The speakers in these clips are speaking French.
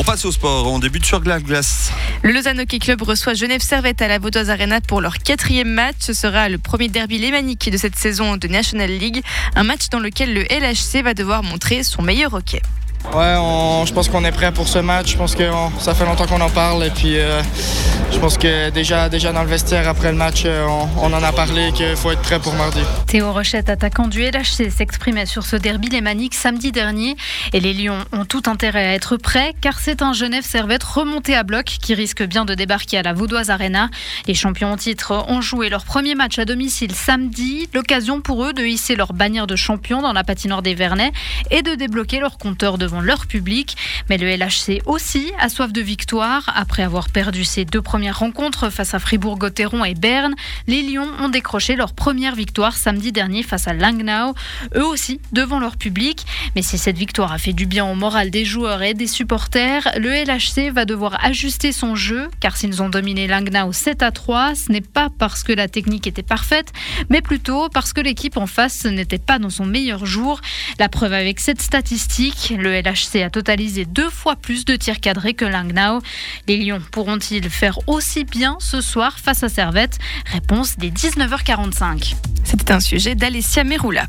On passe au sport, on débute sur glace. Le Lausanne Hockey Club reçoit Genève Servette à la Vaudoise Arena pour leur 4e match. Ce sera le premier derby lémanique de cette saison de National League. Un match dans lequel le LHC va devoir montrer son meilleur hockey. Ouais, je pense qu'on est prêt pour ce match. Je pense que ça fait longtemps qu'on en parle. Et puis, je pense que déjà dans le vestiaire, après le match, on en a parlé qu'il faut être prêt pour mardi. Théo Rochette, attaquant du LHC, s'exprimait sur ce derby lémanique samedi dernier. Et les Lions ont tout intérêt à être prêts, car c'est un Genève Servette remonté à bloc qui risque bien de débarquer à la Vaudoise Arena. Les champions en titre ont joué leur premier match à domicile samedi. L'occasion pour eux de hisser leur bannière de champion dans la patinoire des Vernets et de débloquer leur compteur devant leur public. Mais le LHC aussi a soif de victoire. Après avoir perdu ses 2 premières rencontres face à Fribourg-Gotteron et Berne, les Lions ont décroché leur première victoire samedi dernier face à Langnau, eux aussi devant leur public. Mais si cette victoire a fait du bien au moral des joueurs et des supporters, le LHC va devoir ajuster son jeu, car s'ils ont dominé Langnau 7-3, ce n'est pas parce que la technique était parfaite, mais plutôt parce que l'équipe en face n'était pas dans son meilleur jour. La preuve avec cette statistique, le LHC a totalisé 2 fois plus de tirs cadrés que Langnau. Les Lions pourront-ils faire aussi bien ce soir face à Servette ? Réponse dès 19h45. C'était un sujet d'Alessia Meroula.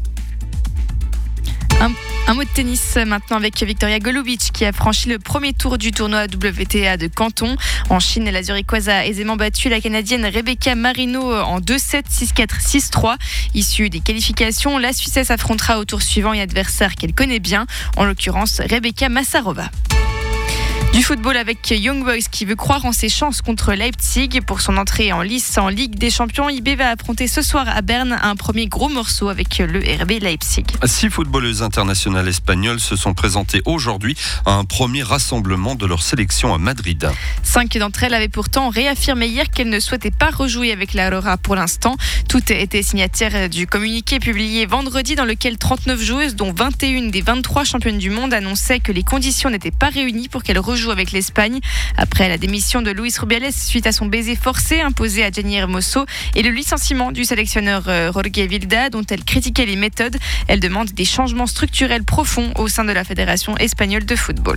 Un mot de tennis maintenant avec Victoria Golubic qui a franchi le premier tour du tournoi WTA de Canton. En Chine, la Zurichoise a aisément battu la Canadienne Rebecca Marino en 2-7, 6-4, 6-3. Issue des qualifications, la Suissesse affrontera au tour suivant une adversaire qu'elle connaît bien, en l'occurrence Rebecca Massarova. Du football avec Young Boys qui veut croire en ses chances contre Leipzig. Pour son entrée en lice en Ligue des Champions, IB va affronter ce soir à Berne un premier gros morceau avec le RB Leipzig. 6 footballeuses internationales espagnoles se sont présentées aujourd'hui à un premier rassemblement de leur sélection à Madrid. 5 d'entre elles avaient pourtant réaffirmé hier qu'elles ne souhaitaient pas rejouer avec la Aurora pour l'instant. Toutes étaient signataires du communiqué publié vendredi dans lequel 39 joueuses, dont 21 des 23 championnes du monde, annonçaient que les conditions n'étaient pas réunies pour qu'elles rejouent avec l'Espagne. Après la démission de Luis Rubiales suite à son baiser forcé imposé à Gianni Hermoso et le licenciement du sélectionneur Jorge Vilda dont elle critiquait les méthodes, elle demande des changements structurels profonds au sein de la Fédération espagnole de football.